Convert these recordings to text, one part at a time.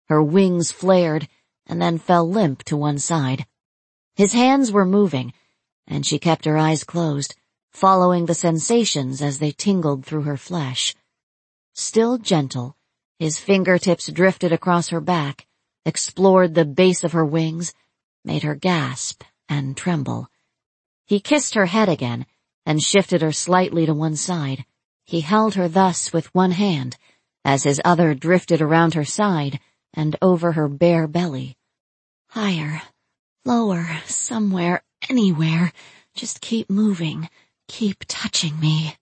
Her wings flared and then fell limp to one side. His hands were moving, and she kept her eyes closed, following the sensations as they tingled through her flesh. Still gentle, his fingertips drifted across her back, explored the base of her wings, made her gasp and tremble. He kissed her head again and shifted her slightly to one side. He held her thus with one hand, as his other drifted around her side and over her bare belly. Higher, lower, somewhere, anywhere. Just keep moving. Keep touching me.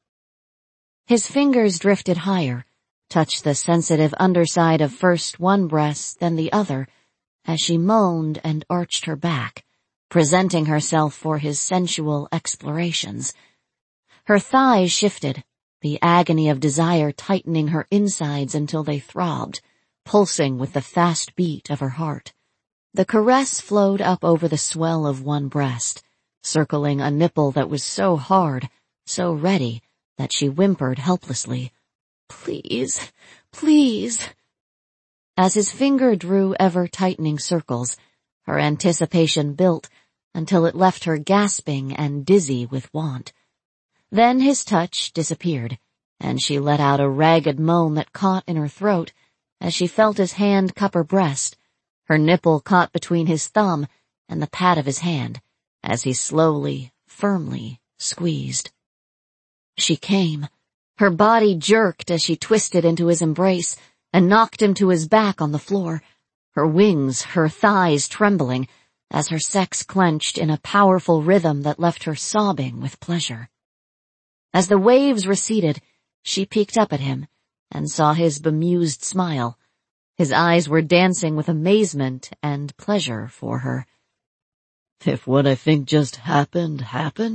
His fingers drifted higher, touched the sensitive underside of first one breast, then the other, as she moaned and arched her back, presenting herself for his sensual explorations. Her thighs shifted, the agony of desire tightening her insides until they throbbed, pulsing with the fast beat of her heart. The caress flowed up over the swell of one breast, circling a nipple that was so hard, so ready, that she whimpered helplessly, "Please, please." As his finger drew ever-tightening circles, her anticipation built until it left her gasping and dizzy with want. Then his touch disappeared, and she let out a ragged moan that caught in her throat as she felt his hand cup her breast, her nipple caught between his thumb and the pad of his hand, as he slowly, firmly squeezed. She came. Her body jerked as she twisted into his embrace and knocked him to his back on the floor, her wings, her thighs trembling, as her sex clenched in a powerful rhythm that left her sobbing with pleasure. As the waves receded, she peeked up at him and saw his bemused smile. His eyes were dancing with amazement and pleasure for her. "If what I think just happened,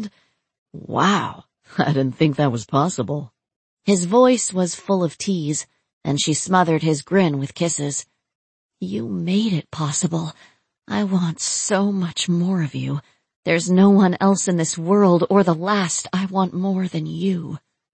wow, I didn't think that was possible." His voice was full of tease, and she smothered his grin with kisses. "You made it possible. I want so much more of you. There's no one else in this world or the last I want more than you."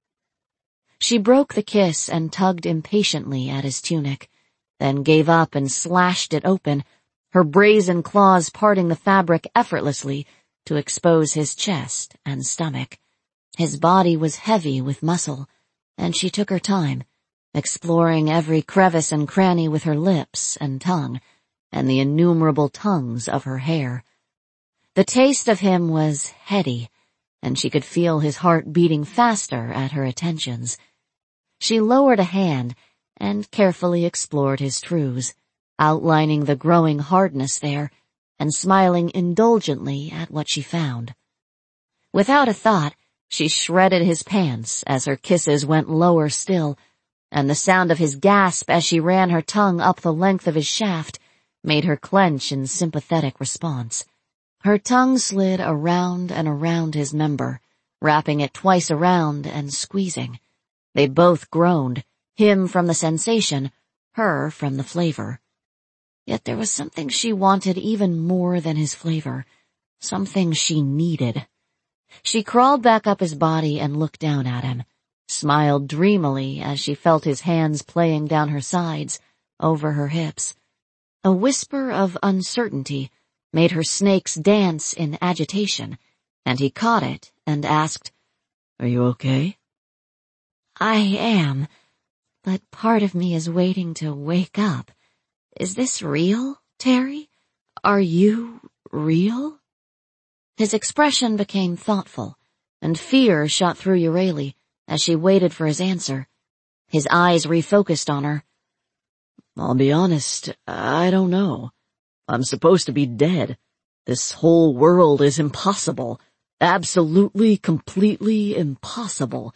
She broke the kiss and tugged impatiently at his tunic, then gave up and slashed it open, her brazen claws parting the fabric effortlessly to expose his chest and stomach. His body was heavy with muscle, and she took her time, exploring every crevice and cranny with her lips and tongue, and the innumerable tongues of her hair. The taste of him was heady, and she could feel his heart beating faster at her attentions. She lowered a hand and carefully explored his trews, outlining the growing hardness there and smiling indulgently at what she found. Without a thought, she shredded his pants as her kisses went lower still, and the sound of his gasp as she ran her tongue up the length of his shaft made her clench in sympathetic response. Her tongue slid around and around his member, wrapping it twice around and squeezing. They both groaned, him from the sensation, her from the flavor. Yet there was something she wanted even more than his flavor, something she needed. She crawled back up his body and looked down at him, smiled dreamily as she felt his hands playing down her sides, over her hips. A whisper of uncertainty made her snakes dance in agitation, and he caught it and asked, "Are you okay?" "I am, but part of me is waiting to wake up. Is this real, Terry? Are you real?" His expression became thoughtful, and fear shot through Euryale as she waited for his answer. His eyes refocused on her. "I'll be honest, I don't know. I'm supposed to be dead. This whole world is impossible. Absolutely, completely impossible.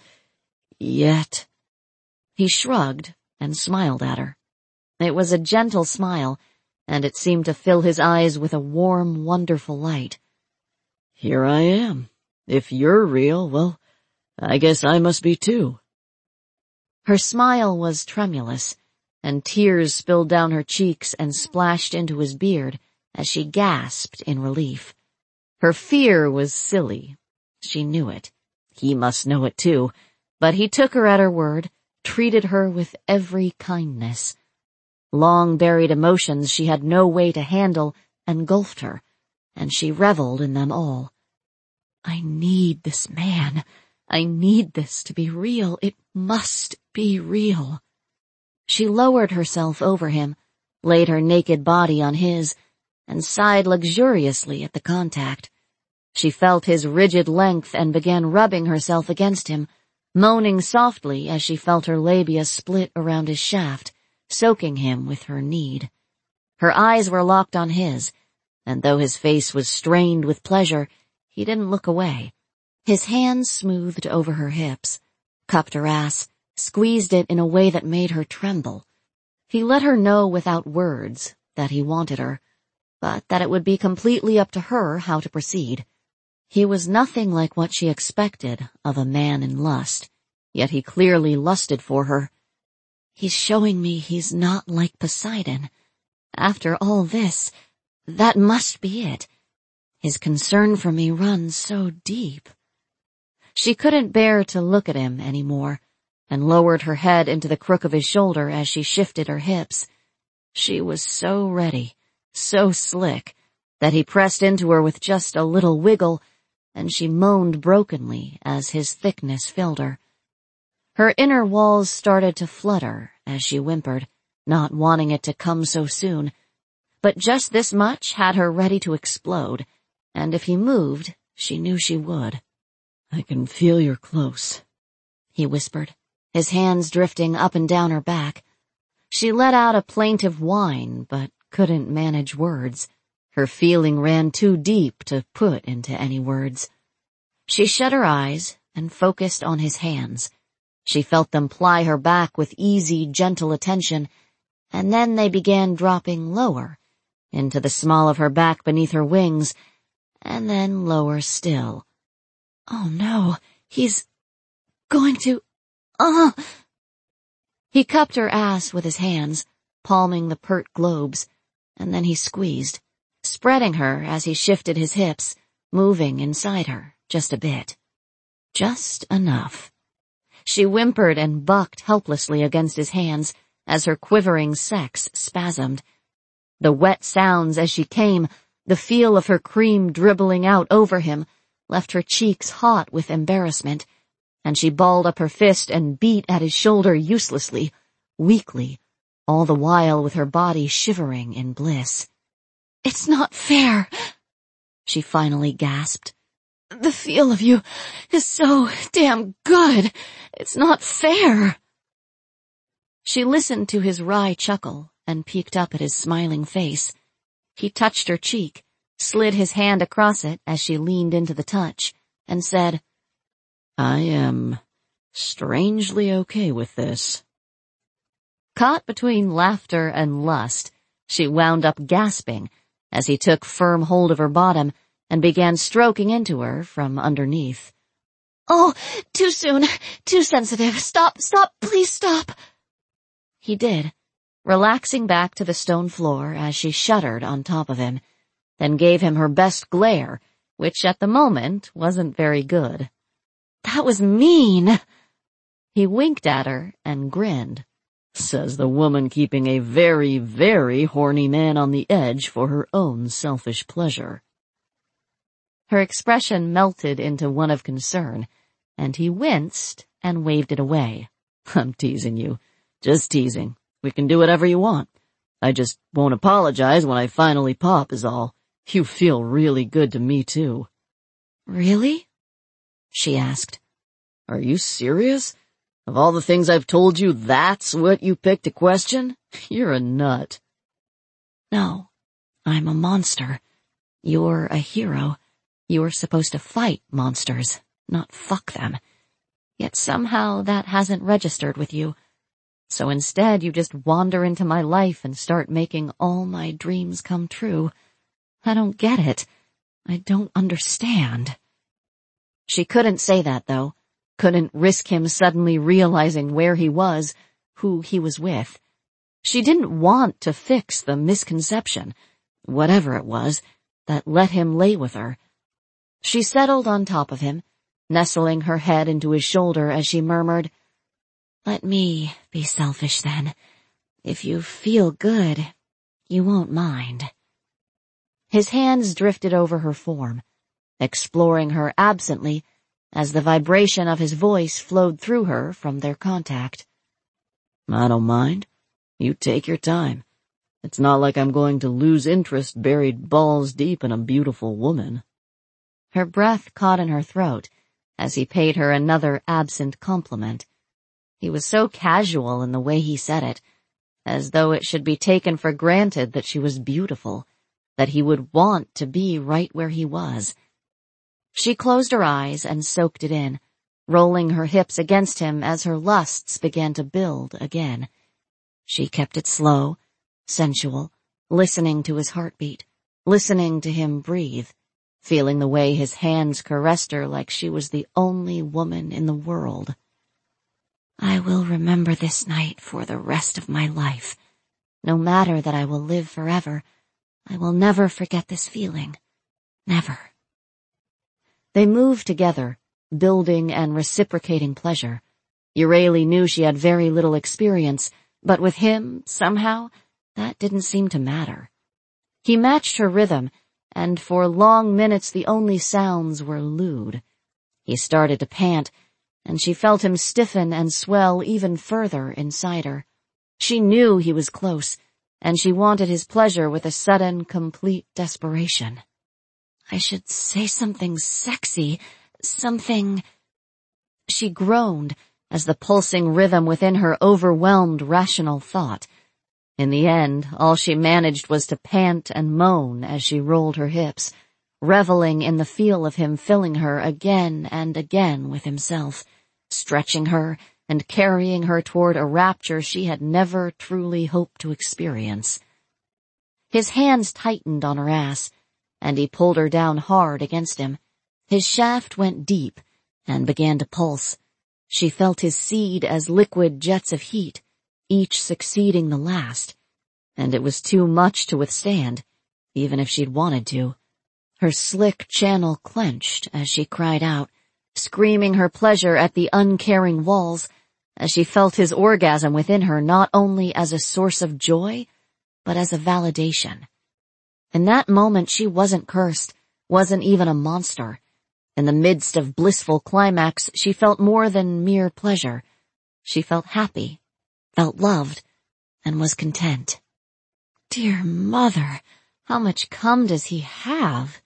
Yet—" He shrugged and smiled at her. It was a gentle smile, and it seemed to fill his eyes with a warm, wonderful light. "Here I am. If you're real, well, I guess I must be too." Her smile was tremulous, and tears spilled down her cheeks and splashed into his beard as she gasped in relief. Her fear was silly. She knew it. He must know it too, but he took her at her word, treated her with every kindness. Long-buried emotions she had no way to handle engulfed her, and she reveled in them all. I need this man. I need this to be real. It must be real. She lowered herself over him, laid her naked body on his, and sighed luxuriously at the contact. She felt his rigid length and began rubbing herself against him, moaning softly as she felt her labia split around his shaft, soaking him with her need. Her eyes were locked on his, and though his face was strained with pleasure, he didn't look away. His hands smoothed over her hips, cupped her ass, squeezed it in a way that made her tremble. He let her know without words that he wanted her, but that it would be completely up to her how to proceed. He was nothing like what she expected of a man in lust, yet he clearly lusted for her. He's showing me he's not like Poseidon. After all this, that must be it. His concern for me runs so deep. She couldn't bear to look at him anymore, and lowered her head into the crook of his shoulder as she shifted her hips. She was so ready, so slick, that he pressed into her with just a little wiggle, and she moaned brokenly as his thickness filled her. Her inner walls started to flutter as she whimpered, not wanting it to come so soon, but just this much had her ready to explode, and if he moved, she knew she would. I can feel you're close, he whispered, his hands drifting up and down her back. She let out a plaintive whine, but couldn't manage words. Her feeling ran too deep to put into any words. She shut her eyes and focused on his hands. She felt them ply her back with easy, gentle attention, and then they began dropping lower, into the small of her back beneath her wings, and then lower still. Oh no, he's going to... He cupped her ass with his hands, palming the pert globes, and then he squeezed, spreading her as he shifted his hips, moving inside her just a bit. Just enough. She whimpered and bucked helplessly against his hands as her quivering sex spasmed. The wet sounds as she came, the feel of her cream dribbling out over him, left her cheeks hot with embarrassment, and she balled up her fist and beat at his shoulder uselessly, weakly, all the while with her body shivering in bliss. "It's not fair," she finally gasped. "The feel of you is so damn good. It's not fair." She listened to his wry chuckle and peeked up at his smiling face. He touched her cheek, slid his hand across it as she leaned into the touch, and said, I am strangely okay with this. Caught between laughter and lust, she wound up gasping as he took firm hold of her bottom and began stroking into her from underneath. "Oh, too soon, too sensitive. Stop, please stop." He did, relaxing back to the stone floor as she shuddered on top of him, then gave him her best glare, which at the moment wasn't very good. "That was mean." He winked at her and grinned. Says the woman keeping a very, very horny man on the edge for her own selfish pleasure. Her expression melted into one of concern, and he winced and waved it away. I'm teasing you. Just teasing. We can do whatever you want. I just won't apologize when I finally pop is all. You feel really good to me too. Really? She asked. Are you serious? Of all the things I've told you, that's what you picked to question? You're a nut. No, I'm a monster. You're a hero. You're supposed to fight monsters, not fuck them. Yet somehow that hasn't registered with you. So instead you just wander into my life and start making all my dreams come true. I don't get it. I don't understand. She couldn't say that, though. Couldn't risk him suddenly realizing where he was, who he was with. She didn't want to fix the misconception, whatever it was, that let him lay with her. She settled on top of him, nestling her head into his shoulder as she murmured, "Let me be selfish then. If you feel good, you won't mind. His hands drifted over her form, exploring her absently as the vibration of his voice flowed through her from their contact. I don't mind. You take your time. It's not like I'm going to lose interest buried balls deep in a beautiful woman. Her breath caught in her throat as he paid her another absent compliment. He was so casual in the way he said it, as though it should be taken for granted that she was beautiful, that he would want to be right where he was. She closed her eyes and soaked it in, rolling her hips against him as her lusts began to build again. She kept it slow, sensual, listening to his heartbeat, listening to him breathe, feeling the way his hands caressed her like she was the only woman in the world. I will remember this night for the rest of my life. No matter that I will live forever, I will never forget this feeling. Never. They moved together, building and reciprocating pleasure. Euryale knew she had very little experience, but with him, somehow, that didn't seem to matter. He matched her rhythm, and for long minutes the only sounds were lewd. He started to pant, and she felt him stiffen and swell even further inside her. She knew he was close, and she wanted his pleasure with a sudden, complete desperation. I should say something sexy, something... She groaned as the pulsing rhythm within her overwhelmed rational thought. In the end, all she managed was to pant and moan as she rolled her hips, reveling in the feel of him filling her again and again with himself, stretching her and carrying her toward a rapture she had never truly hoped to experience. His hands tightened on her ass, and he pulled her down hard against him. His shaft went deep and began to pulse. She felt his seed as liquid jets of heat, each succeeding the last, and it was too much to withstand, even if she'd wanted to. Her slick channel clenched as she cried out, screaming her pleasure at the uncaring walls, as she felt his orgasm within her not only as a source of joy, but as a validation. In that moment she wasn't cursed, wasn't even a monster. In the midst of blissful climax, she felt more than mere pleasure. She felt happy, felt loved, and was content. Dear mother, how much cum does he have?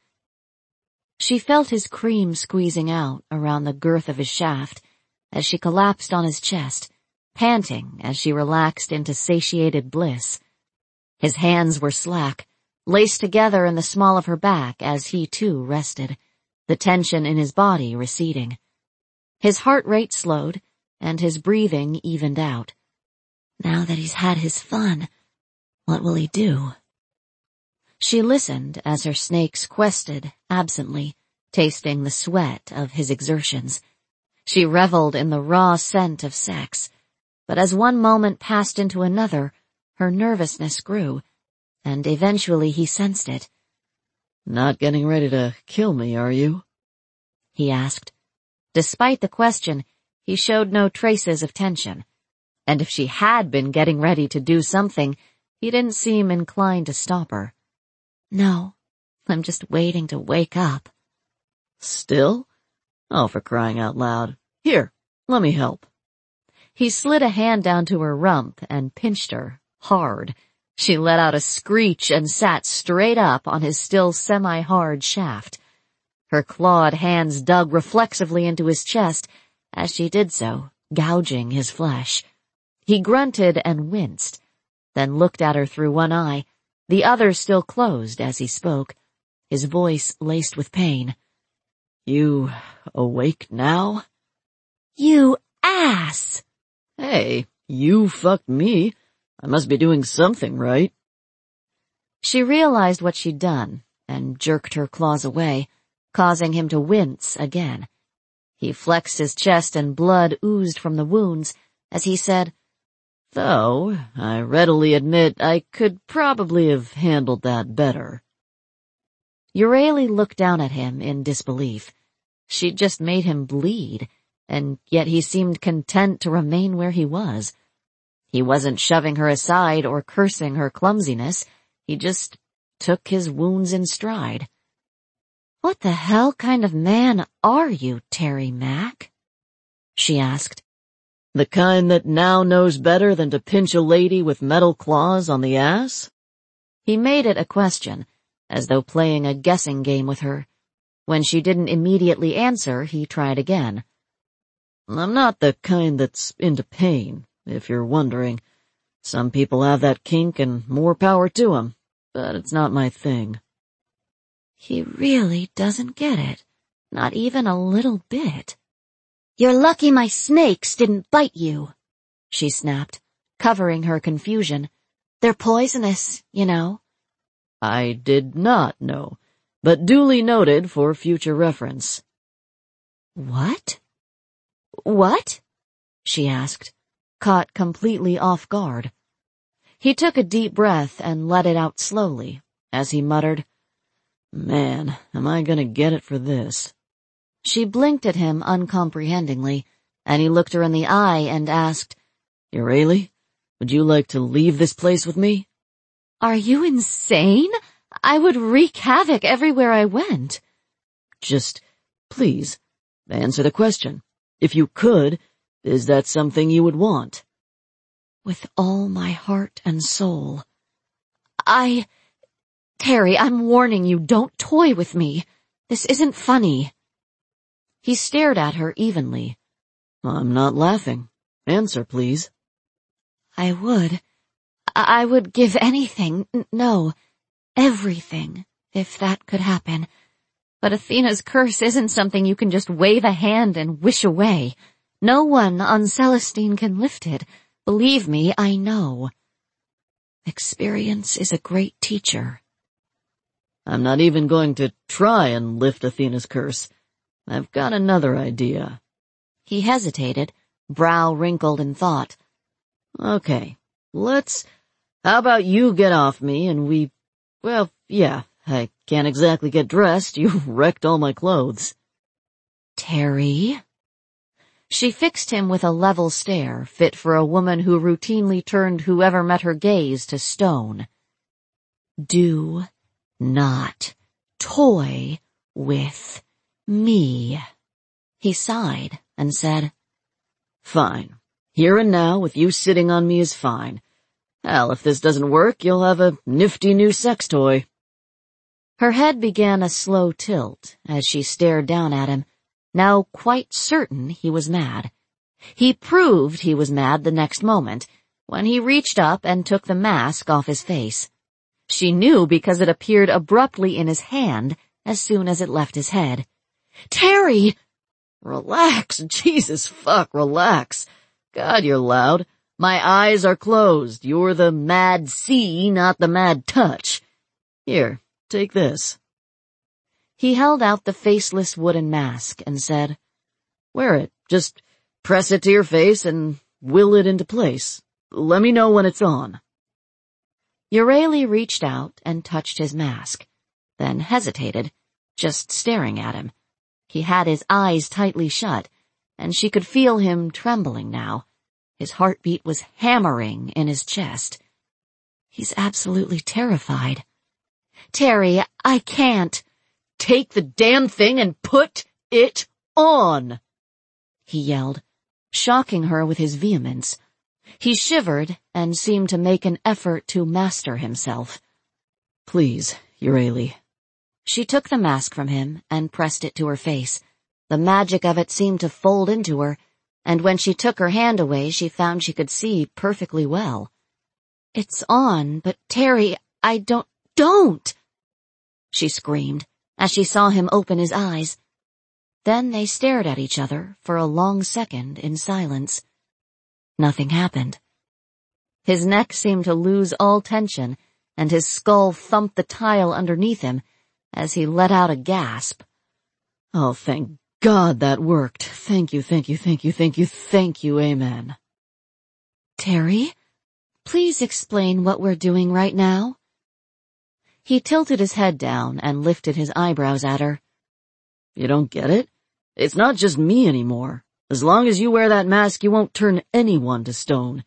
She felt his cream squeezing out around the girth of his shaft as she collapsed on his chest, panting as she relaxed into satiated bliss. His hands were slack, laced together in the small of her back as he too rested, the tension in his body receding. His heart rate slowed, and his breathing evened out. Now that he's had his fun, what will he do? She listened as her snakes quested absently, tasting the sweat of his exertions. She reveled in the raw scent of sex, but as one moment passed into another, her nervousness grew, and eventually he sensed it. Not getting ready to kill me, are you? He asked. Despite the question, he showed no traces of tension, and if she had been getting ready to do something, he didn't seem inclined to stop her. No, I'm just waiting to wake up. Still? Oh, for crying out loud. Here, let me help. He slid a hand down to her rump and pinched her, hard. She let out a screech and sat straight up on his still semi-hard shaft. Her clawed hands dug reflexively into his chest as she did so, gouging his flesh. He grunted and winced, then looked at her through one eye, the other still closed as he spoke, his voice laced with pain. You awake now? You ass! Hey, you fucked me. I must be doing something right. She realized what she'd done and jerked her claws away, causing him to wince again. He flexed his chest and blood oozed from the wounds as he said, Though, I readily admit I could probably have handled that better. Euryale looked down at him in disbelief. She'd just made him bleed, and yet he seemed content to remain where he was. He wasn't shoving her aside or cursing her clumsiness. He just took his wounds in stride. "What the hell kind of man are you, Terry Mack?" she asked. "The kind that now knows better than to pinch a lady with metal claws on the ass?" He made it a question, as though playing a guessing game with her. When she didn't immediately answer, he tried again. "I'm not the kind that's into pain, if you're wondering. Some people have that kink and more power to 'em, but it's not my thing." He really doesn't get it. Not even a little bit. "You're lucky my snakes didn't bite you," she snapped, covering her confusion. "They're poisonous, you know." "I did not know, but duly noted for future reference." "What? What?" she asked, caught completely off guard. He took a deep breath and let it out slowly, as he muttered, "Man, am I gonna get it for this." She blinked at him uncomprehendingly, and he looked her in the eye and asked, "Yraylee, would you like to leave this place with me?" "Are you insane? I would wreak havoc everywhere I went." "Just, please, answer the question. If you could, is that something you would want?" "With all my heart and soul." Terry, I'm warning you, don't toy with me. This isn't funny." He stared at her evenly. "I'm not laughing. Answer, please." "I would give anything, no, everything, if that could happen. But Athena's curse isn't something you can just wave a hand and wish away. No one on Celestine can lift it. Believe me, I know. Experience is a great teacher." "I'm not even going to try and lift Athena's curse. I've got another idea." He hesitated, brow wrinkled in thought. "Okay, how about you get off me and I can't exactly get dressed. You wrecked all my clothes." "Terry?" She fixed him with a level stare, fit for a woman who routinely turned whoever met her gaze to stone. "Do not toy with me." He sighed and said, "Fine. Here and now, with you sitting on me is fine. Hell, if this doesn't work, you'll have a nifty new sex toy." Her head began a slow tilt as she stared down at him, now quite certain he was mad. He proved he was mad the next moment, when he reached up and took the mask off his face. She knew because it appeared abruptly in his hand as soon as it left his head. "Terry!" "Relax, Jesus fuck, relax. God, you're loud. My eyes are closed. You're the mad see, not the mad touch. Here, take this." He held out the faceless wooden mask and said, "Wear it. Just press it to your face and will it into place. Let me know when it's on." Yraylee reached out and touched his mask, then hesitated, just staring at him. He had his eyes tightly shut, and she could feel him trembling now. His heartbeat was hammering in his chest. He's absolutely terrified. "Terry, I can't." "Take the damn thing and put it on," he yelled, shocking her with his vehemence. He shivered and seemed to make an effort to master himself. "Please, Yraylee." She took the mask from him and pressed it to her face. The magic of it seemed to fold into her, and when she took her hand away, she found she could see perfectly well. "It's on, but Terry, I don't!" she screamed as she saw him open his eyes. Then they stared at each other for a long second in silence. Nothing happened. His neck seemed to lose all tension, and his skull thumped the tile underneath him as he let out a gasp. "Oh, thank God that worked. Thank you, thank you, thank you, thank you, thank you, amen." "Terry, please explain what we're doing right now." He tilted his head down and lifted his eyebrows at her. "You don't get it? It's not just me anymore. As long as you wear that mask, you won't turn anyone to stone.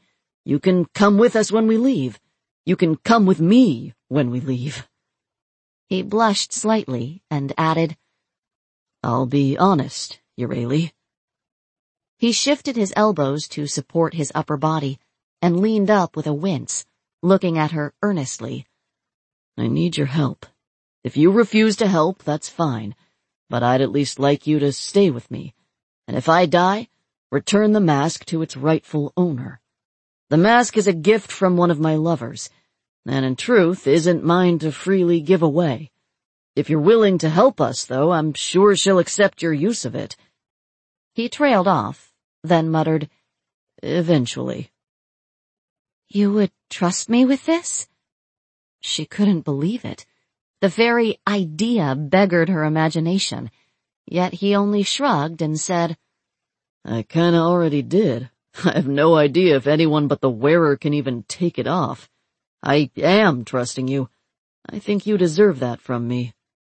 You can come with us when we leave. You can come with me when we leave." He blushed slightly and added, "I'll be honest, Euryale." He shifted his elbows to support his upper body and leaned up with a wince, looking at her earnestly. "I need your help. If you refuse to help, that's fine, but I'd at least like you to stay with me, and if I die, return the mask to its rightful owner. The mask is a gift from one of my lovers, and in truth isn't mine to freely give away. If you're willing to help us, though, I'm sure she'll accept your use of it." He trailed off, then muttered, "Eventually." "You would trust me with this?" She couldn't believe it. The very idea beggared her imagination, yet he only shrugged and said, "I kinda already did. I have no idea if anyone but the wearer can even take it off. I am trusting you. I think you deserve that from me."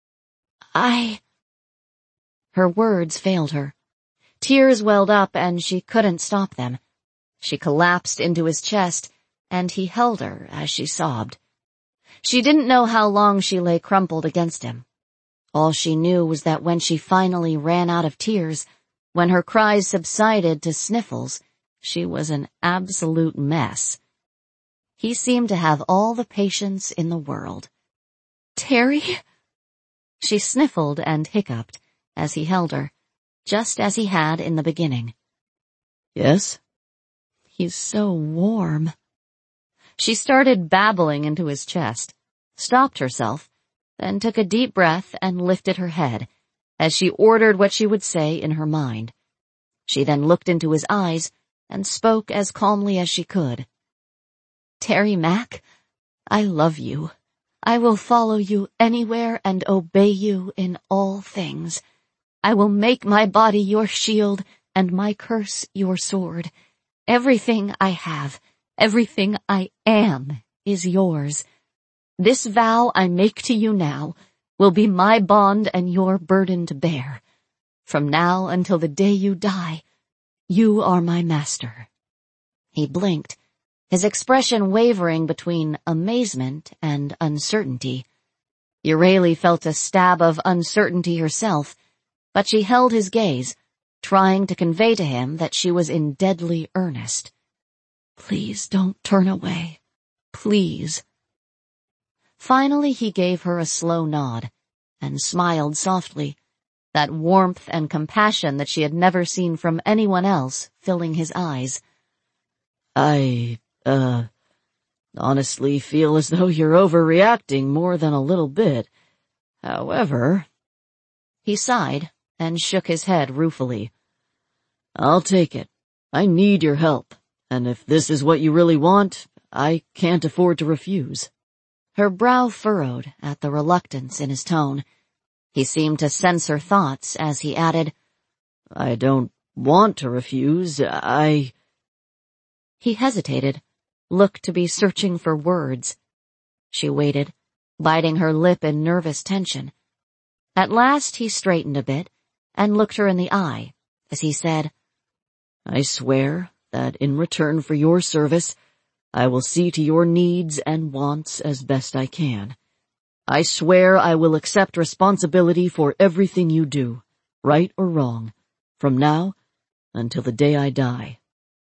Her words failed her. Tears welled up and she couldn't stop them. She collapsed into his chest, and he held her as she sobbed. She didn't know how long she lay crumpled against him. All she knew was that when she finally ran out of tears, when her cries subsided to sniffles, she was an absolute mess. He seemed to have all the patience in the world. "Terry?" She sniffled and hiccuped as he held her, just as he had in the beginning. "Yes?" "He's so warm." She started babbling into his chest, stopped herself, then took a deep breath and lifted her head, as she ordered what she would say in her mind. She then looked into his eyes and spoke as calmly as she could. "Terry Mack, I love you. I will follow you anywhere and obey you in all things. I will make my body your shield and my curse your sword. Everything I have, everything I am, is yours. This vow I make to you now will be my bond and your burden to bear. From now until the day you die, you are my master." He blinked, his expression wavering between amazement and uncertainty. Euryale felt a stab of uncertainty herself, but she held his gaze, trying to convey to him that she was in deadly earnest. "Please don't turn away. Please." Finally he gave her a slow nod, and smiled softly, that warmth and compassion that she had never seen from anyone else filling his eyes. "I, honestly feel as though you're overreacting more than a little bit. However—" He sighed and shook his head ruefully. "I'll take it. I need your help, and if this is what you really want, I can't afford to refuse." Her brow furrowed at the reluctance in his tone. He seemed to sense her thoughts as he added, "I don't want to refuse. He hesitated, looked to be searching for words. She waited, biting her lip in nervous tension. At last he straightened a bit and looked her in the eye as he said, "I swear that in return for your service, I will see to your needs and wants as best I can. I swear I will accept responsibility for everything you do, right or wrong, from now until the day I die."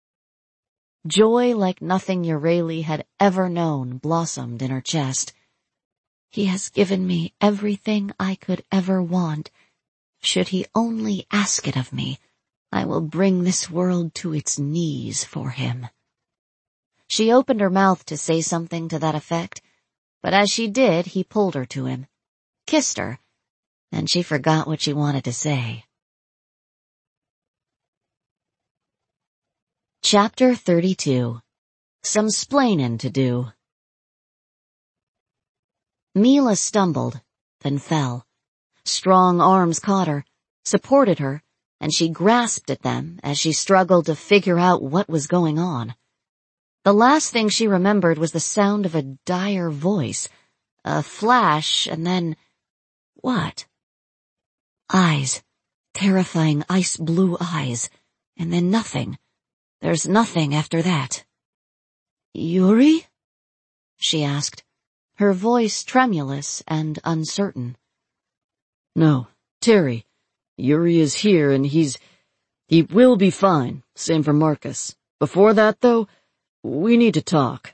Joy like nothing Euryale had ever known blossomed in her chest. "He has given me everything I could ever want. Should he only ask it of me, I will bring this world to its knees for him." She opened her mouth to say something to that effect, but as she did, he pulled her to him, kissed her, and she forgot what she wanted to say. Chapter 32. Some Splainin' to Do. Mila stumbled, then fell. Strong arms caught her, supported her, and she grasped at them as she struggled to figure out what was going on. The last thing she remembered was the sound of a dire voice, a flash, and then— what? Eyes. Terrifying ice-blue eyes. And then nothing. There's nothing after that. Yuri? She asked, her voice tremulous and uncertain. No, Terry. Yuri is here and he will be fine. Same for Marcus. Before that, though, we need to talk.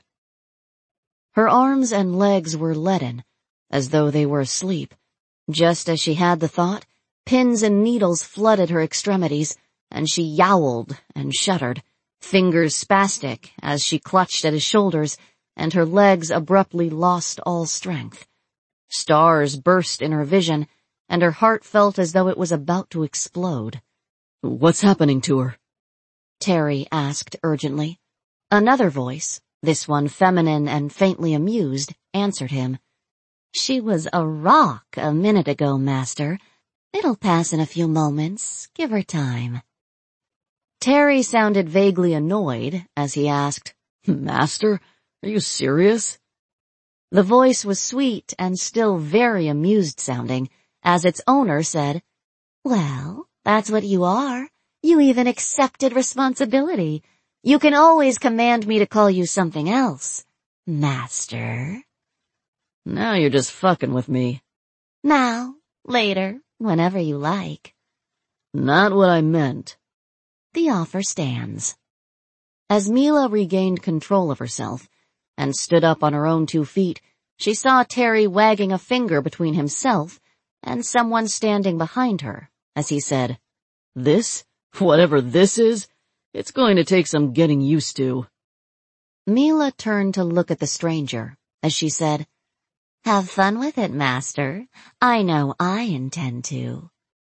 Her arms and legs were leaden, as though they were asleep. Just as she had the thought, pins and needles flooded her extremities, and she yowled and shuddered, fingers spastic as she clutched at his shoulders, and her legs abruptly lost all strength. Stars burst in her vision, and her heart felt as though it was about to explode. What's happening to her? Terry asked urgently. Another voice, this one feminine and faintly amused, answered him. She was a rock a minute ago, Master. It'll pass in a few moments. Give her time. Terry sounded vaguely annoyed as he asked, Master? Are you serious? The voice was sweet and still very amused sounding, as its owner said, Well, that's what you are. You even accepted responsibility. You can always command me to call you something else. Master. Now you're just fucking with me. Now, later, whenever you like. Not what I meant. The offer stands. As Mila regained control of herself and stood up on her own 2 feet, she saw Terry wagging a finger between himself and someone standing behind her, as he said, This? Whatever this is? It's going to take some getting used to. Mila turned to look at the stranger, as she said, Have fun with it, Master. I know I intend to.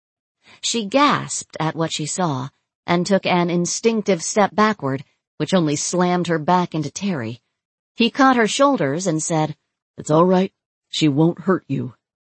She gasped at what she saw and took an instinctive step backward, which only slammed her back into Terry. He caught her shoulders and said, It's all right. She won't hurt you.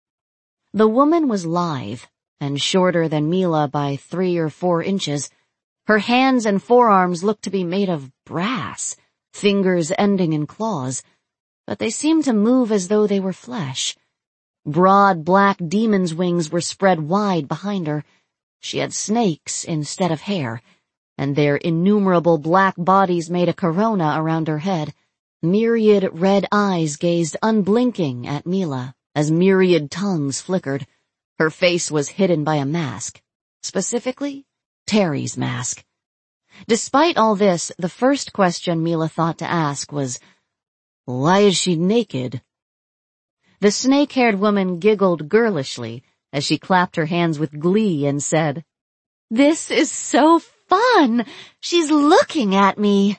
The woman was lithe and shorter than Mila by 3 or 4 inches. Her hands and forearms looked to be made of brass, fingers ending in claws, but they seemed to move as though they were flesh. Broad black demon's wings were spread wide behind her. She had snakes instead of hair, and their innumerable black bodies made a corona around her head. Myriad red eyes gazed unblinking at Mila as myriad tongues flickered. Her face was hidden by a mask, specifically Terry's mask. Despite all this, the first question Mila thought to ask was, Why is she naked? The snake-haired woman giggled girlishly as she clapped her hands with glee and said, This is so fun! She's looking at me!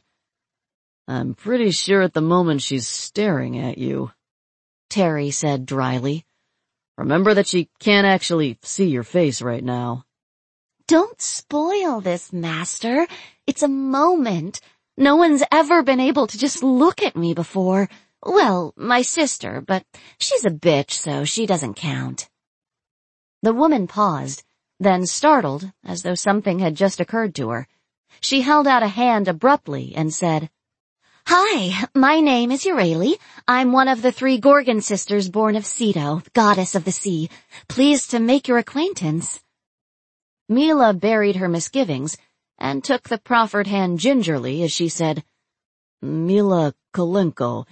I'm pretty sure at the moment she's staring at you, Terry said dryly. Remember that she can't actually see your face right now. Don't spoil this, Master. It's a moment. No one's ever been able to just look at me before. Well, my sister, but she's a bitch, so she doesn't count. The woman paused, then startled, as though something had just occurred to her. She held out a hand abruptly and said, Hi, my name is Euryale. I'm one of the 3 Gorgon sisters born of Ceto, goddess of the sea. Pleased to make your acquaintance. Mila buried her misgivings and took the proffered hand gingerly as she said, Mila Kolenko,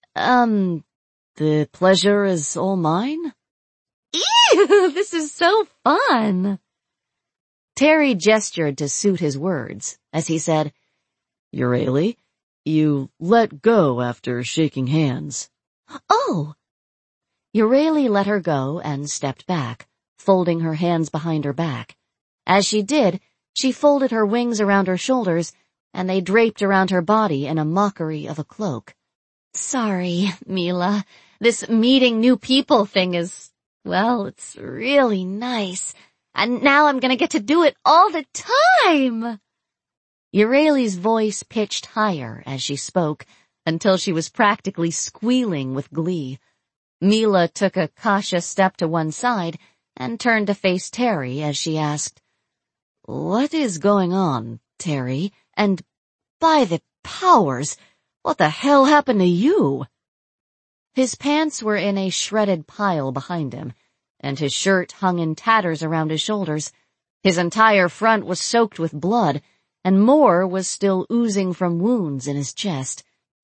the pleasure is all mine? Ew, this is so fun. Terry gestured to suit his words as he said, Euryale, you let go after shaking hands. Oh! Euryale let her go and stepped back, folding her hands behind her back. As she did, she folded her wings around her shoulders, and they draped around her body in a mockery of a cloak. Sorry, Mila. This meeting new people thing is, well, it's really nice. And now I'm gonna get to do it all the time! Euryale's voice pitched higher as she spoke, until she was practically squealing with glee. Mila took a cautious step to one side and turned to face Terry as she asked, What is going on, Terry? And by the powers, what the hell happened to you? His pants were in a shredded pile behind him, and his shirt hung in tatters around his shoulders. His entire front was soaked with blood, and more was still oozing from wounds in his chest.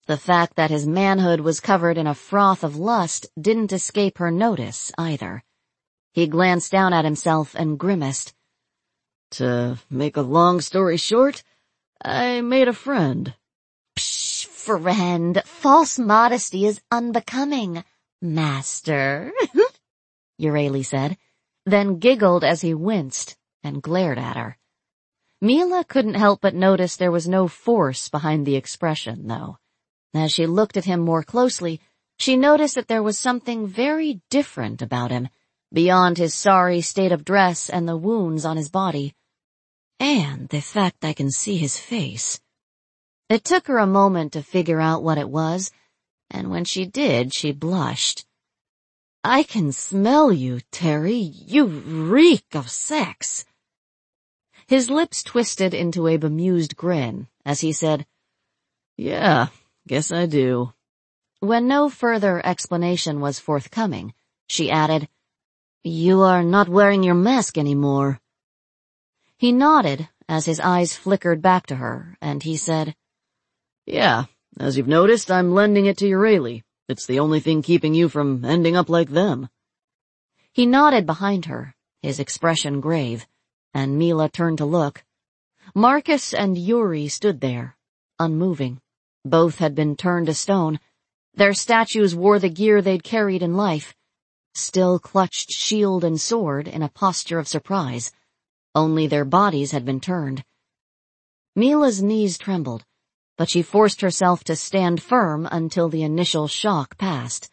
The fact that his manhood was covered in a froth of lust didn't escape her notice, either. He glanced down at himself and grimaced. To make a long story short, I made a friend. Psh, friend. False modesty is unbecoming, master, Euryale said, then giggled as he winced and glared at her. Mila couldn't help but notice there was no force behind the expression, though. As she looked at him more closely, she noticed that there was something very different about him, beyond his sorry state of dress and the wounds on his body. And the fact I can see his face. It took her a moment to figure out what it was, and when she did, she blushed. I can smell you, Terry. You reek of sex. His lips twisted into a bemused grin as he said, Yeah, guess I do. When no further explanation was forthcoming, she added, You are not wearing your mask anymore. He nodded as his eyes flickered back to her, and he said, Yeah, as you've noticed, I'm lending it to Euryale. It's the only thing keeping you from ending up like them. He nodded behind her, his expression grave, and Mila turned to look. Marcus and Yuri stood there, unmoving. Both had been turned to stone. Their statues wore the gear they'd carried in life, still clutched shield and sword in a posture of surprise. Only their bodies had been turned. Mila's knees trembled, but she forced herself to stand firm until the initial shock passed.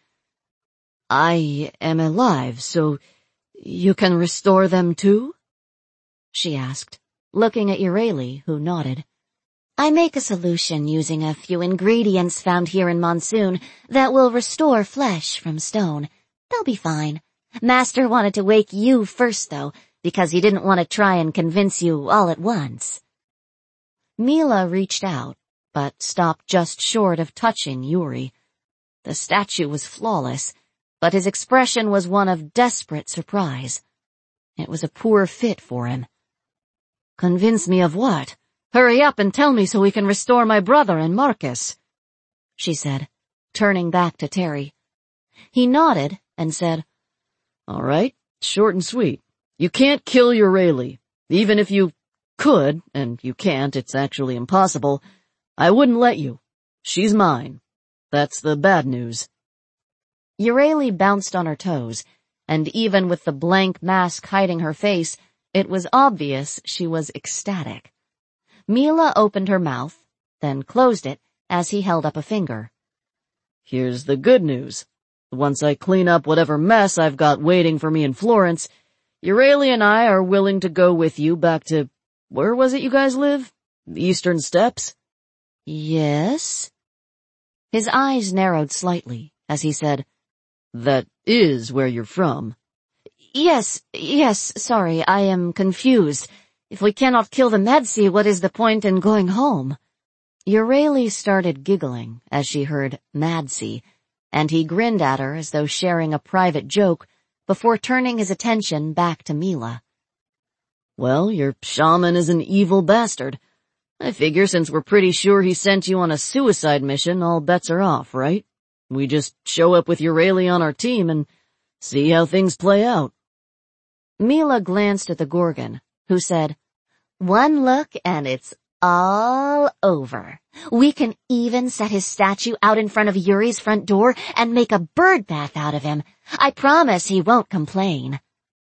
I am alive, so you can restore them too? She asked, looking at Euryale, who nodded. I make a solution using a few ingredients found here in Monsoon that will restore flesh from stone. They'll be fine. Master wanted to wake you first, though, because he didn't want to try and convince you all at once. Mila reached out, but stopped just short of touching Yuri. The statue was flawless, but his expression was one of desperate surprise. It was a poor fit for him. Convince me of what? Hurry up and tell me so we can restore my brother and Marcus, she said, turning back to Terry. He nodded and said, All right, short and sweet. You can't kill Euryale. Even if you could, and you can't, it's actually impossible, I wouldn't let you. She's mine. That's the bad news. Euryale bounced on her toes, and even with the blank mask hiding her face, it was obvious she was ecstatic. Mila opened her mouth, then closed it as he held up a finger. Here's the good news. Once I clean up whatever mess I've got waiting for me in Florence, Euryale and I are willing to go with you back to, where was it you guys live? The Eastern Steppes? Yes? His eyes narrowed slightly as he said, That is where you're from. Yes, sorry, I am confused. If we cannot kill the Medsi, what is the point in going home? Euryale started giggling as she heard Madsi, and he grinned at her as though sharing a private joke before turning his attention back to Mila. Well, your shaman is an evil bastard. I figure since we're pretty sure he sent you on a suicide mission, all bets are off, right? We just show up with Euryale on our team and see how things play out. Mila glanced at the Gorgon, who said, One look and it's all over. We can even set his statue out in front of Yuri's front door and make a bird bath out of him. I promise he won't complain.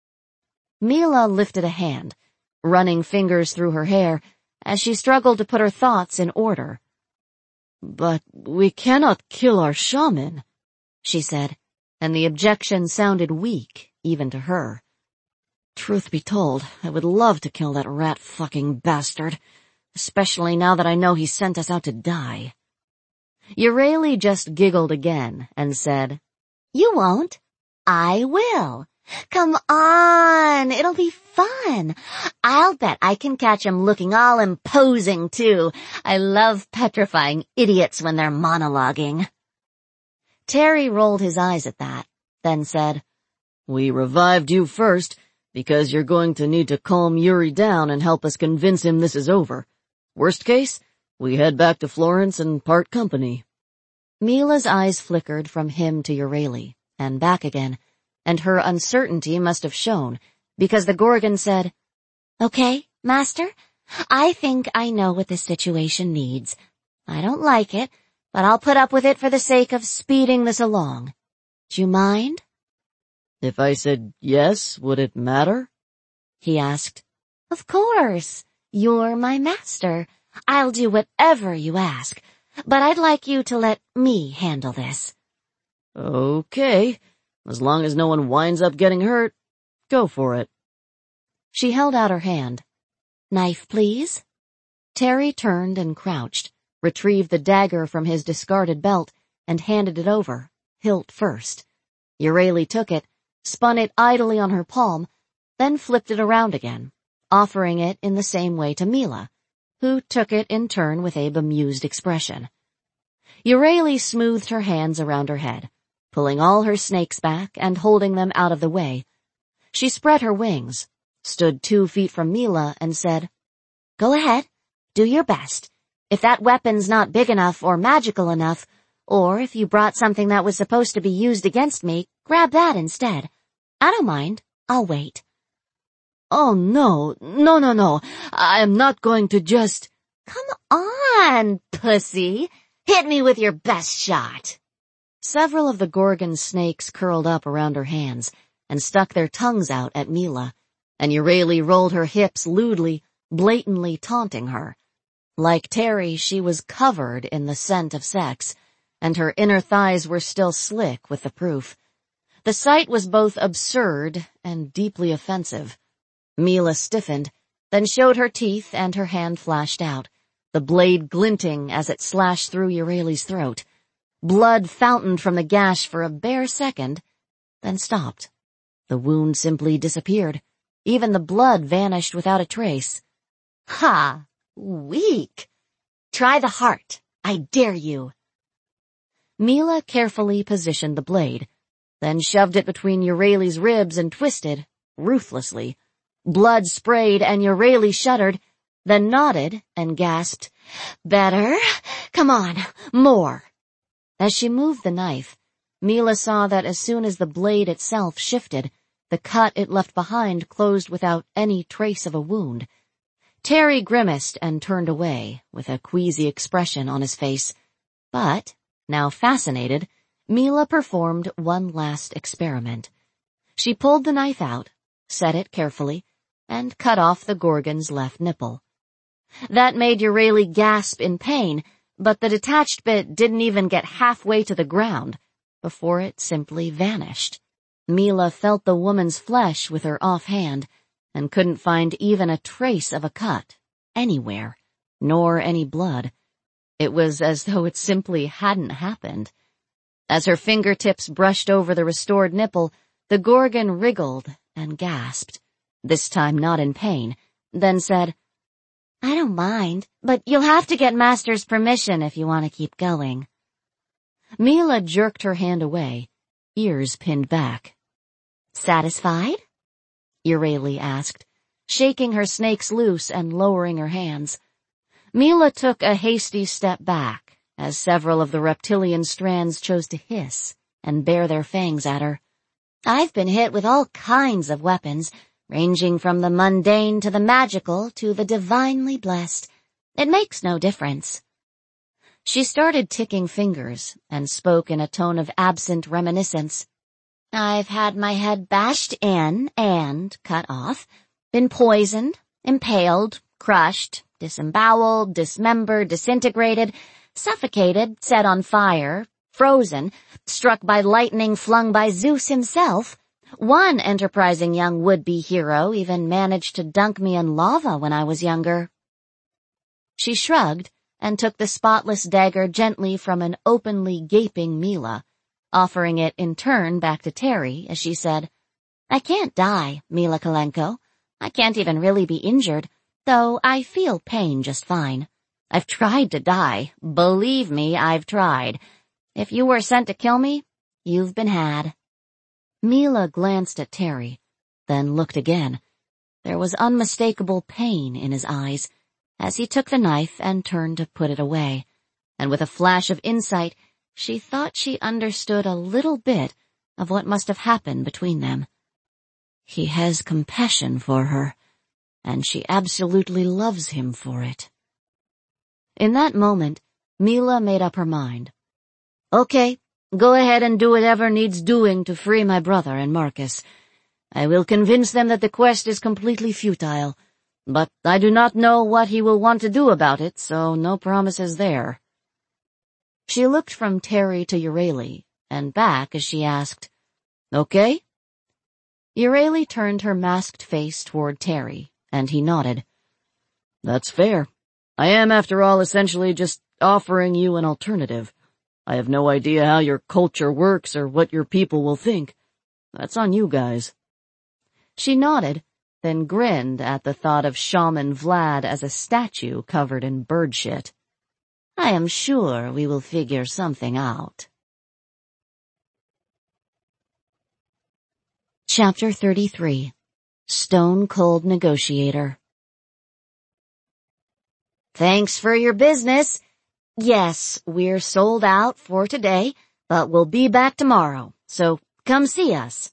Mila lifted a hand, running fingers through her hair as she struggled to put her thoughts in order. But we cannot kill our shaman, she said, and the objection sounded weak even to her. Truth be told, I would love to kill that rat-fucking bastard, especially now that I know he sent us out to die. Euryale just giggled again and said, You won't. I will. Come on, it'll be fun. I'll bet I can catch him looking all imposing, too. I love petrifying idiots when they're monologuing. Terry rolled his eyes at that, then said, We revived you first, because you're going to need to calm Yuri down and help us convince him this is over. Worst case, we head back to Florence and part company. Mila's eyes flickered from him to Euryale, and back again, and her uncertainty must have shown, because the Gorgon said, "Okay, Master, I think I know what this situation needs. I don't like it, but I'll put up with it for the sake of speeding this along. Do you mind?" "If I said yes, would it matter?" he asked. "Of course. You're my master. I'll do whatever you ask, but I'd like you to let me handle this." "Okay, as long as no one winds up getting hurt, go for it." She held out her hand. "Knife, please." Terry turned and crouched, retrieved the dagger from his discarded belt, and handed it over, hilt first. Euryale took it, spun it idly on her palm, then flipped it around again, offering it in the same way to Mila, who took it in turn with a bemused expression. Euryale smoothed her hands around her head, pulling all her snakes back and holding them out of the way. She spread her wings, stood 2 feet from Mila, and said, "Go ahead, do your best. If that weapon's not big enough or magical enough, or if you brought something that was supposed to be used against me, grab that instead. I don't mind, I'll wait." "Oh, no, no. I am not going to just—" "Come on, pussy. Hit me with your best shot." Several of the Gorgon snakes curled up around her hands and stuck their tongues out at Mila, and Euryale rolled her hips lewdly, blatantly taunting her. Like Terry, she was covered in the scent of sex, and her inner thighs were still slick with the proof. The sight was both absurd and deeply offensive. Mila stiffened, then showed her teeth and her hand flashed out, the blade glinting as it slashed through Euryale's throat. Blood fountained from the gash for a bare second, then stopped. The wound simply disappeared. Even the blood vanished without a trace. "Ha! Weak! Try the heart, I dare you." Mila carefully positioned the blade, then shoved it between Euryale's ribs and twisted, ruthlessly. Blood sprayed and Euryale shuddered, then nodded and gasped, "Better? Come on, more." As she moved the knife, Mila saw that as soon as the blade itself shifted, the cut it left behind closed without any trace of a wound. Terry grimaced and turned away, with a queasy expression on his face. But, now fascinated, Mila performed one last experiment. She pulled the knife out, set it carefully, and cut off the Gorgon's left nipple. That made Euryale gasp in pain, but the detached bit didn't even get halfway to the ground before it simply vanished. Mila felt the woman's flesh with her offhand and couldn't find even a trace of a cut anywhere, nor any blood. It was as though it simply hadn't happened. As her fingertips brushed over the restored nipple, the Gorgon wriggled and gasped, this time not in pain, then said, "I don't mind, but you'll have to get Master's permission if you want to keep going." Mila jerked her hand away, ears pinned back. "Satisfied?" Euryale asked, shaking her snakes loose and lowering her hands. Mila took a hasty step back as several of the reptilian strands chose to hiss and bare their fangs at her. "I've been hit with all kinds of weapons, ranging from the mundane to the magical to the divinely blessed. It makes no difference." She started ticking fingers and spoke in a tone of absent reminiscence. "I've had my head bashed in and cut off, been poisoned, impaled, crushed, disemboweled, dismembered, disintegrated, suffocated, set on fire, frozen, struck by lightning flung by Zeus himself. One enterprising young would-be hero even managed to dunk me in lava when I was younger." She shrugged and took the spotless dagger gently from an openly gaping Mila, offering it in turn back to Terry as she said, "I can't die, Mila Kalenko. I can't even really be injured, though I feel pain just fine. I've tried to die. Believe me, I've tried. If you were sent to kill me, you've been had." Mila glanced at Terry, then looked again. There was unmistakable pain in his eyes as he took the knife and turned to put it away, and with a flash of insight, she thought she understood a little bit of what must have happened between them. He has compassion for her, and she absolutely loves him for it. In that moment, Mila made up her mind. Okay, go ahead and do whatever needs doing to free my brother and Marcus. I will convince them that the quest is completely futile, but I do not know what he will want to do about it, so no promises there. She looked from Terry to Euryale, and back as she asked, Okay? Euryale turned her masked face toward Terry, and he nodded. That's fair. I am, after all, essentially just offering you an alternative. I have no idea how your culture works or what your people will think. That's on you guys. She nodded, then grinned at the thought of Shaman Vlad as a statue covered in bird shit. I am sure we will figure something out. Chapter 33. Stone Cold Negotiator. Thanks for your business. Yes, we're sold out for today, but we'll be back tomorrow, so come see us.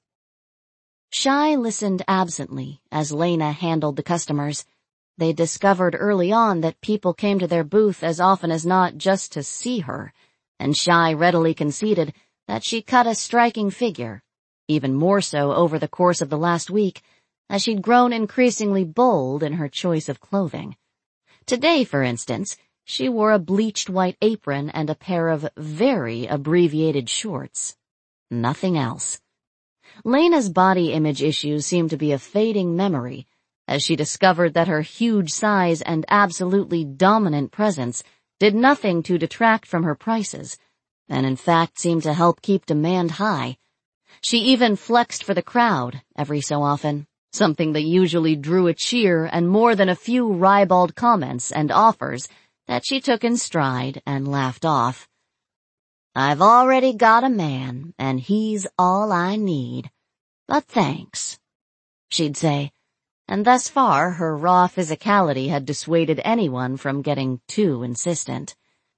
Shai listened absently as Lena handled the customers. They discovered early on that people came to their booth as often as not just to see her, and Shai readily conceded that she cut a striking figure, even more so over the course of the last week, as she'd grown increasingly bold in her choice of clothing. Today, for instance, she wore a bleached white apron and a pair of very abbreviated shorts. Nothing else. Lena's body image issues seemed to be a fading memory, as she discovered that her huge size and absolutely dominant presence did nothing to detract from her prices, and in fact seemed to help keep demand high. She even flexed for the crowd every so often, something that usually drew a cheer and more than a few ribald comments and offers that she took in stride and laughed off. I've already got a man, and he's all I need. But thanks, she'd say, and thus far her raw physicality had dissuaded anyone from getting too insistent.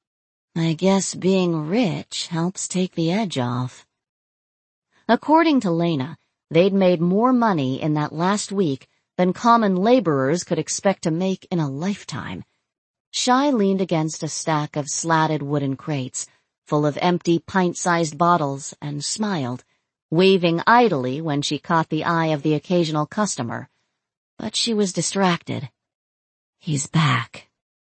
I guess being rich helps take the edge off. According to Lena, they'd made more money in that last week than common laborers could expect to make in a lifetime. Shai leaned against a stack of slatted wooden crates, full of empty pint-sized bottles, and smiled, waving idly when she caught the eye of the occasional customer. But she was distracted. He's back.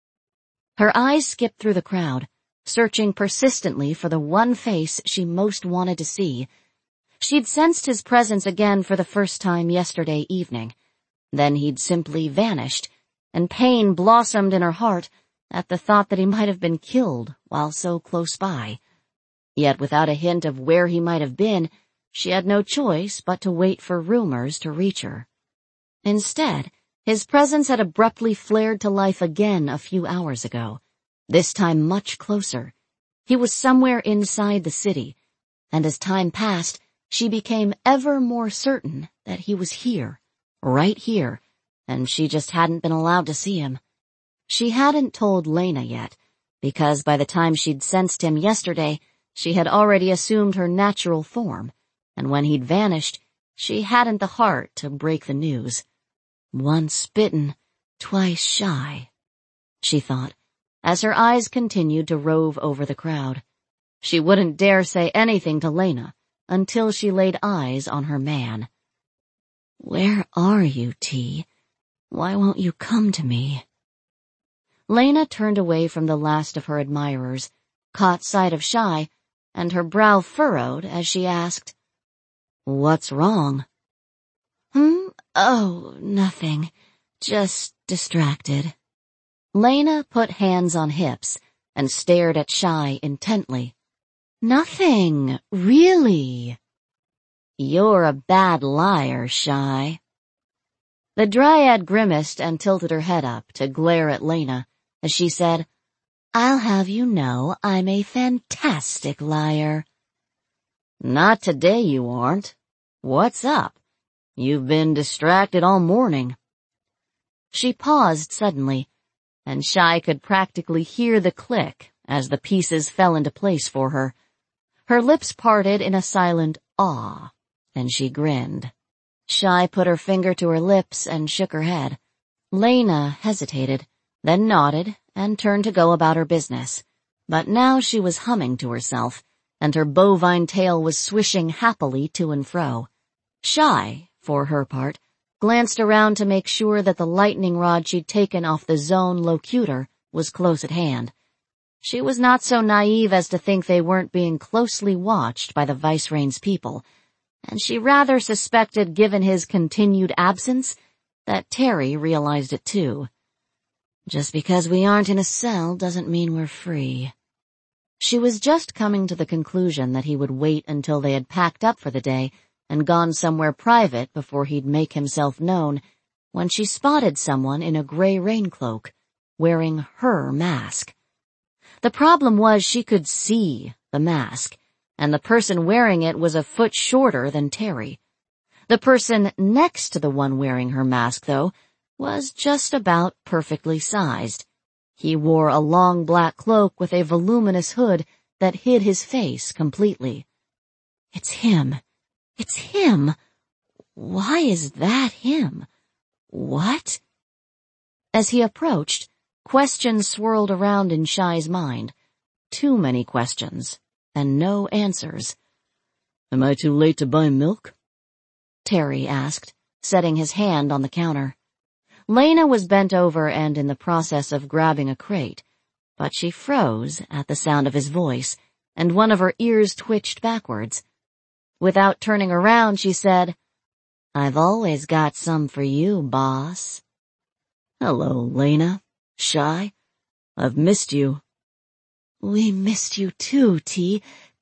Her eyes skipped through the crowd, searching persistently for the one face she most wanted to see. She'd sensed his presence again for the first time yesterday evening. Then he'd simply vanished, and pain blossomed in her heart at the thought that he might have been killed while so close by. Yet without a hint of where he might have been, she had no choice but to wait for rumors to reach her. Instead, his presence had abruptly flared to life again a few hours ago, this time much closer. He was somewhere inside the city, and as time passed, she became ever more certain that he was here, right here, and she just hadn't been allowed to see him. She hadn't told Lena yet, because by the time she'd sensed him yesterday, she had already assumed her natural form, and when he'd vanished, she hadn't the heart to break the news. Once bitten, twice shy, she thought, as her eyes continued to rove over the crowd. She wouldn't dare say anything to Lena until she laid eyes on her man. Where are you, T? Why won't you come to me? Lena turned away from the last of her admirers, caught sight of Shai, and her brow furrowed as she asked, What's wrong? Oh, nothing. Just distracted. Lena put hands on hips and stared at Shai intently. Nothing, really. You're a bad liar, Shai. The dryad grimaced and tilted her head up to glare at Lena as she said, I'll have you know I'm a fantastic liar. Not today you aren't. What's up? You've been distracted all morning. She paused suddenly, and Shai could practically hear the click as the pieces fell into place for her. Her lips parted in a silent awe, and she grinned. Shai put her finger to her lips and shook her head. Lena hesitated, then nodded and turned to go about her business. But now she was humming to herself, and her bovine tail was swishing happily to and fro. Shai, for her part, glanced around to make sure that the lightning rod she'd taken off the zone locutor was close at hand. She was not so naive as to think they weren't being closely watched by the Vicereigns people, and she rather suspected, given his continued absence, that Terry realized it too. Just because we aren't in a cell doesn't mean we're free. She was just coming to the conclusion that he would wait until they had packed up for the day and gone somewhere private before he'd make himself known, when she spotted someone in a gray raincloak, wearing her mask. The problem was she could see the mask, and the person wearing it was a foot shorter than Terry. The person next to the one wearing her mask, though, was just about perfectly sized. He wore a long black cloak with a voluminous hood that hid his face completely. It's him. It's him. Why is that him? What? As he approached, questions swirled around in Shai's mind. Too many questions, and no answers. Am I too late to buy milk? Terry asked, setting his hand on the counter. Lena was bent over and in the process of grabbing a crate, but she froze at the sound of his voice, and one of her ears twitched backwards. Without turning around, she said, "I've always got some for you, boss." Hello, Lena. Shai? I've missed you. We missed you too, T.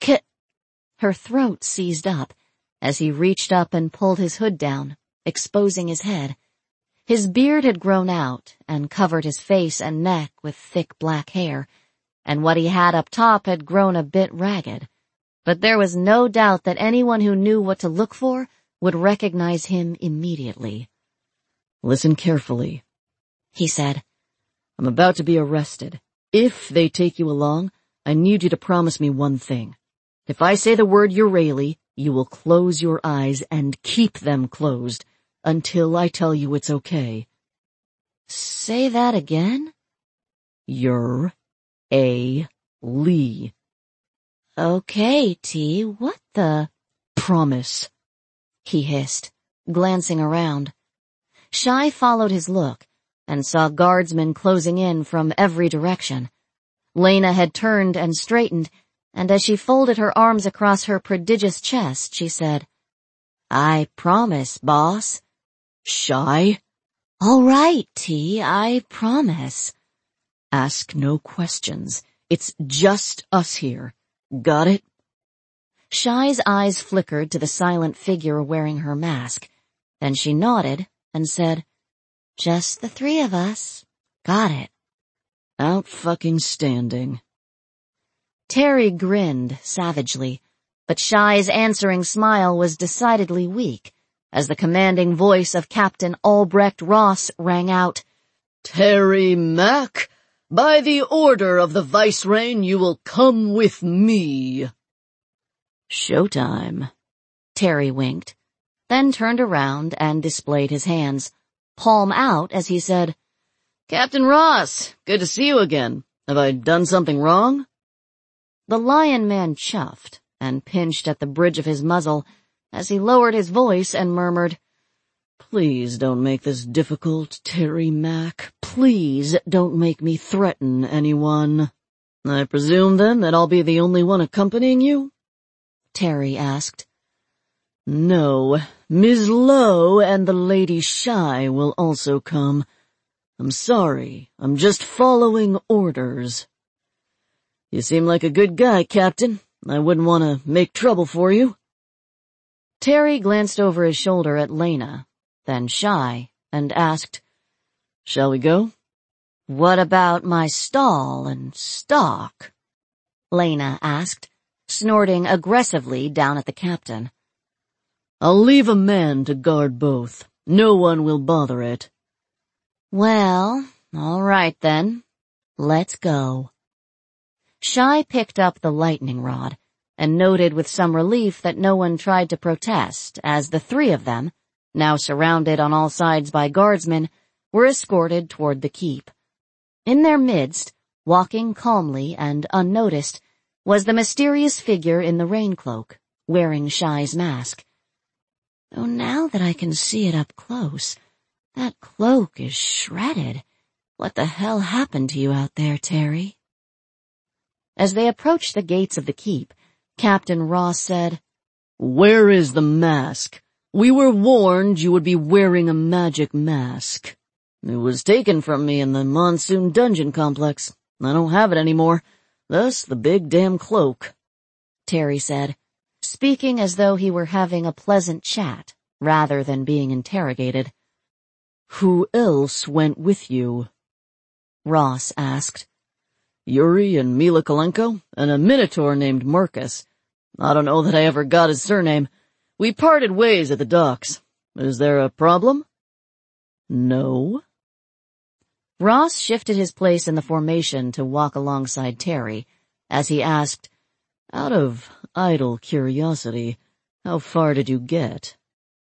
Her throat seized up as he reached up and pulled his hood down, exposing his head. His beard had grown out and covered his face and neck with thick black hair, and what he had up top had grown a bit ragged. But there was no doubt that anyone who knew what to look for would recognize him immediately. Listen carefully, he said. I'm about to be arrested. If they take you along, I need you to promise me one thing. If I say the word Urali, you will close your eyes and keep them closed until I tell you it's okay. Say that again? Ur-A-Li. Okay, T, what the— Promise, he hissed, glancing around. Shai followed his look and saw guardsmen closing in from every direction. Lena had turned and straightened, and as she folded her arms across her prodigious chest, she said, "I promise, boss." Shai? All right, T, I promise. Ask no questions. It's just us here. Got it? Shai's eyes flickered to the silent figure wearing her mask. Then she nodded and said, "Just the three of us. Got it." Out-fucking-standing. Terry grinned savagely, but Shai's answering smile was decidedly weak, as the commanding voice of Captain Albrecht Ross rang out, "Terry Mack, by the order of the Vicereign, you will come with me." "Showtime," Terry winked, then turned around and displayed his hands, palm out as he said, "Captain Ross, good to see you again. Have I done something wrong?" The Lion Man chuffed and pinched at the bridge of his muzzle as he lowered his voice and murmured, "Please don't make this difficult, Terry Mack. Please don't make me threaten anyone." "I presume, then, that I'll be the only one accompanying you?" Terry asked. "No, Ms. Lowe and the Lady Shai will also come. I'm sorry, I'm just following orders." "You seem like a good guy, Captain. I wouldn't want to make trouble for you." Terry glanced over his shoulder at Lena, then Shai, and asked, "Shall we go?" "What about my stall and stock?" Lena asked, snorting aggressively down at the captain. "I'll leave a man to guard both. No one will bother it." "Well, all right then. Let's go." Shai picked up the lightning rod and noted with some relief that no one tried to protest as the three of them, now surrounded on all sides by guardsmen, were escorted toward the keep. In their midst, walking calmly and unnoticed, was the mysterious figure in the raincloak, wearing Shai's mask. Though now that I can see it up close, that cloak is shredded. What the hell happened to you out there, Terry? As they approached the gates of the keep, Captain Ross said, "Where is the mask? We were warned you would be wearing a magic mask. It was taken from me in the Monsoon Dungeon Complex. I don't have it anymore, thus the big damn cloak," Terry said, speaking as though he were having a pleasant chat rather than being interrogated. "Who else went with you?" Ross asked. "Yuri and Mila Kalenko, and a Minotaur named Marcus. I don't know that I ever got his surname. We parted ways at the docks. Is there a problem?" "No." Ross shifted his place in the formation to walk alongside Terry, as he asked, "Out of idle curiosity, how far did you get?"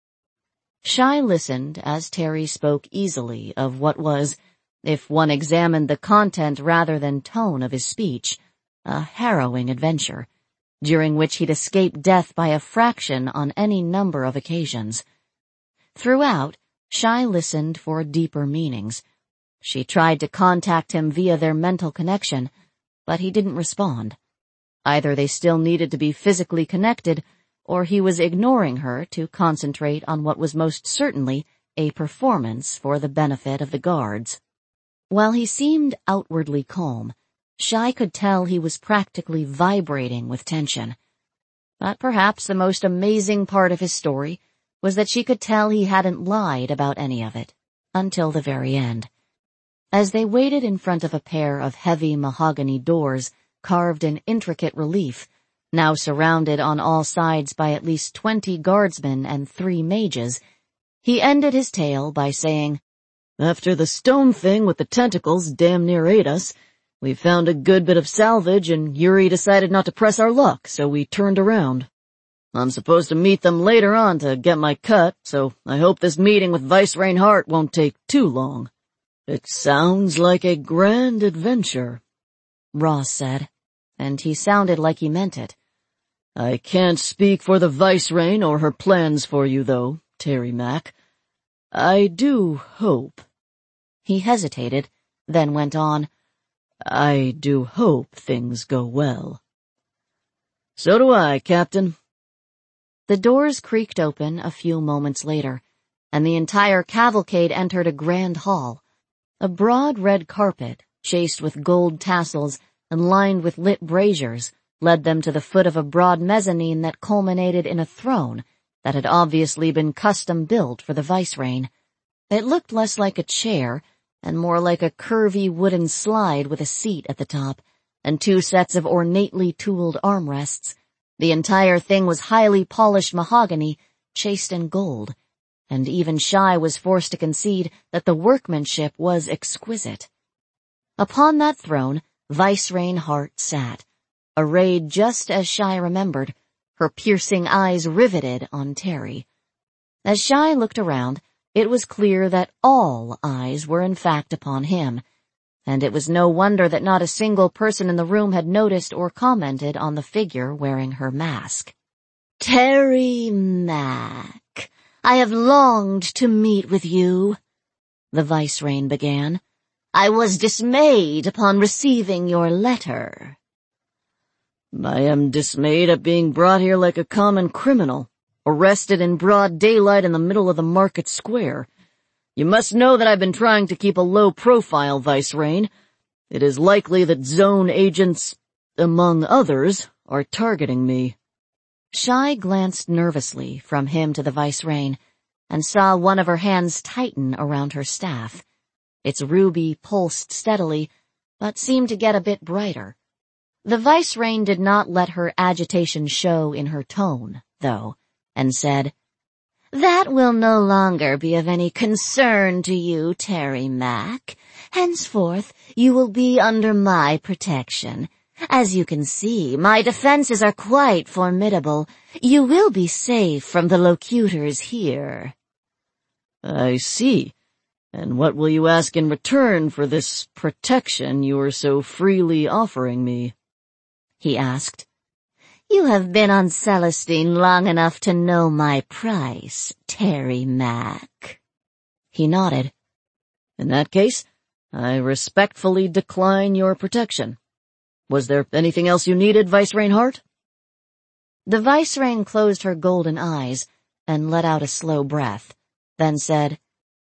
Shai listened as Terry spoke easily of what was, if one examined the content rather than tone of his speech, a harrowing adventure, during which he'd escaped death by a fraction on any number of occasions. Throughout, Shai listened for deeper meanings. She tried to contact him via their mental connection, but he didn't respond. Either they still needed to be physically connected, or he was ignoring her to concentrate on what was most certainly a performance for the benefit of the guards. While he seemed outwardly calm, Shai could tell he was practically vibrating with tension. But perhaps the most amazing part of his story was that she could tell he hadn't lied about any of it, until the very end. As they waited in front of a pair of heavy mahogany doors carved in intricate relief, now surrounded on all sides by at least 20 guardsmen and 3 mages, he ended his tale by saying, "After the stone thing with the tentacles damn near ate us, we found a good bit of salvage and Yuri decided not to press our luck, so we turned around. I'm supposed to meet them later on to get my cut, so I hope this meeting with Vice Reinhardt won't take too long." "It sounds like a grand adventure," Ross said, and he sounded like he meant it. "I can't speak for the Vicereine or her plans for you, though, Terry Mack. I do hope—" He hesitated, then went on, "I do hope things go well." "So do I, Captain." The doors creaked open a few moments later, and the entire cavalcade entered a grand hall. A broad red carpet, chased with gold tassels and lined with lit braziers, led them to the foot of a broad mezzanine that culminated in a throne that had obviously been custom-built for the Vicereine. It looked less like a chair and more like a curvy wooden slide with a seat at the top and 2 sets of ornately tooled armrests. The entire thing was highly polished mahogany, chased in gold, and even Shai was forced to concede that the workmanship was exquisite. Upon that throne, Vice Reinhardt sat, arrayed just as Shai remembered, her piercing eyes riveted on Terry. As Shai looked around, it was clear that all eyes were in fact upon him, and it was no wonder that not a single person in the room had noticed or commented on the figure wearing her mask. "Terry Mack, I have longed to meet with you," the Vicereine began. "I was dismayed upon receiving your letter." "I am dismayed at being brought here like a common criminal, arrested in broad daylight in the middle of the market square. You must know that I've been trying to keep a low profile, Vicereine. It is likely that Zone agents, among others, are targeting me." Shai glanced nervously from him to the Vicereine and saw one of her hands tighten around her staff. Its ruby pulsed steadily, but seemed to get a bit brighter. The Vicereine did not let her agitation show in her tone, though, and said, "That will no longer be of any concern to you, Terry Mack. Henceforth, you will be under my protection. As you can see, my defenses are quite formidable. You will be safe from the locutors here. I see. And what will you ask in return for this protection you are so freely offering me? He asked. You have been on Celestine long enough to know my price, Terry Mack. He nodded. In that case, I respectfully decline your protection. Was there anything else you needed, Vicereine Hart? The Vicereine closed her golden eyes and let out a slow breath, then said,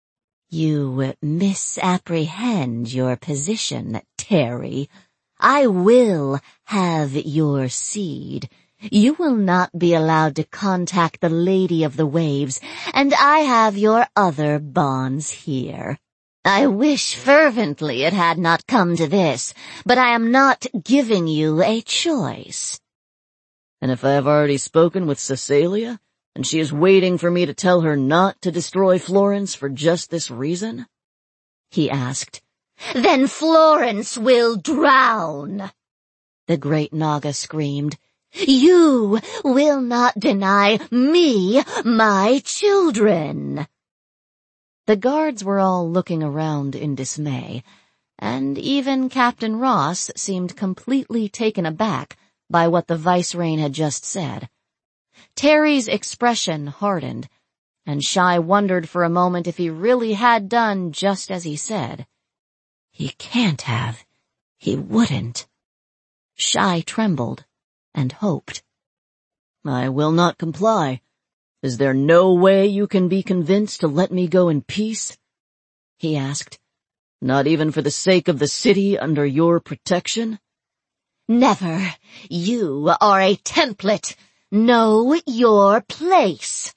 You misapprehend your position, Terry. I will have your seed. You will not be allowed to contact the Lady of the Waves, and I have your other bonds here. I wish fervently it had not come to this, but I am not giving you a choice. And if I have already spoken with Cecilia, and she is waiting for me to tell her not to destroy Florence for just this reason? He asked. Then Florence will drown, the great Naga screamed. You will not deny me my children. The guards were all looking around in dismay, and even Captain Ross seemed completely taken aback by what the Vicereine had just said. Terry's expression hardened, and Shy wondered for a moment if he really had done just as he said. He can't have. He wouldn't. Shy trembled and hoped. I will not comply. Is there no way you can be convinced to let me go in peace? He asked. Not even for the sake of the city under your protection? Never. You are a template. Know your place.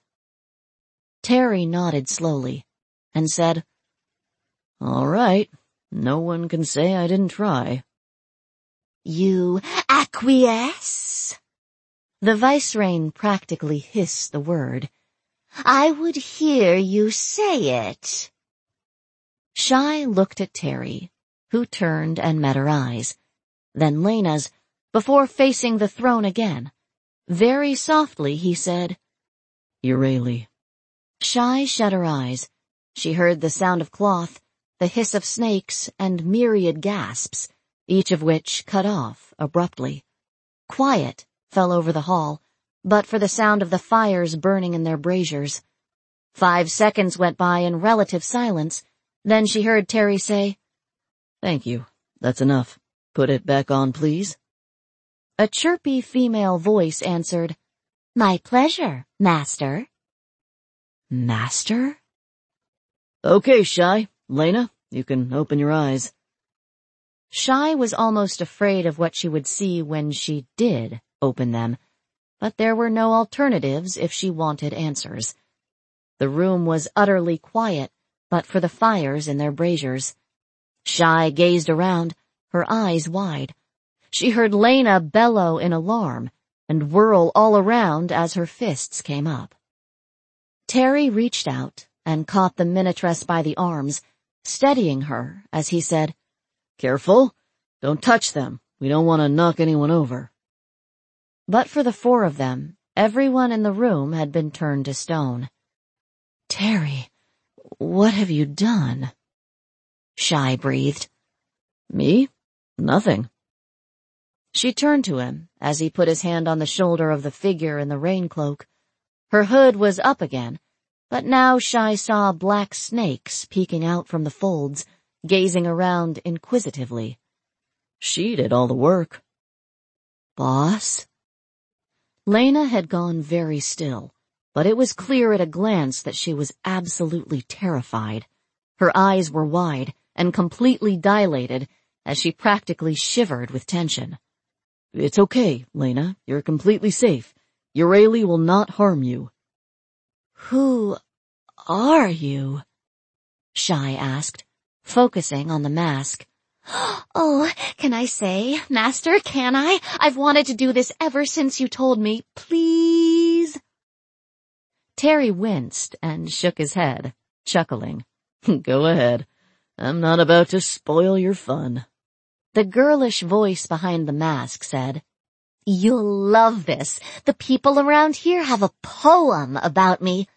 Terry nodded slowly and said, All right. No one can say I didn't try. You acquiesce? The Vicereine practically hissed the word. I would hear you say it. Shy looked at Terry, who turned and met her eyes, then Lena's, before facing the throne again. Very softly he said, Euryale. Shy shut her eyes. She heard the sound of cloth, the hiss of snakes, and myriad gasps, each of which cut off abruptly. Quiet fell over the hall, but for the sound of the fires burning in their braziers. 5 seconds went by in relative silence, then she heard Terry say, Thank you. That's enough. Put it back on, please. A chirpy female voice answered, My pleasure, Master. Master? Okay, Shy. Lena, you can open your eyes. Shy was almost afraid of what she would see when she did open them, but there were no alternatives if she wanted answers. The room was utterly quiet, but for the fires in their braziers. Shy gazed around, her eyes wide. She heard Lena bellow in alarm and whirl all around as her fists came up. Terry reached out and caught the Minitress by the arms, steadying her as he said, Careful. Don't touch them. We don't want to knock anyone over. But for the 4 of them, everyone in the room had been turned to stone. Terry, what have you done? Shy breathed. Me? Nothing. She turned to him as he put his hand on the shoulder of the figure in the rain cloak. Her hood was up again, but now Shy saw black snakes peeking out from the folds, gazing around inquisitively. She did all the work. Boss? Lena had gone very still, but it was clear at a glance that she was absolutely terrified. Her eyes were wide and completely dilated as she practically shivered with tension. It's okay, Lena. You're completely safe. Euryale will not harm you. Who are you? Shy asked, focusing on the mask. Oh, can I say, Master, can I? I've wanted to do this ever since you told me. Please? Terry winced and shook his head, chuckling. Go ahead. I'm not about to spoil your fun. The girlish voice behind the mask said, "You'll love this. The people around here have a poem about me.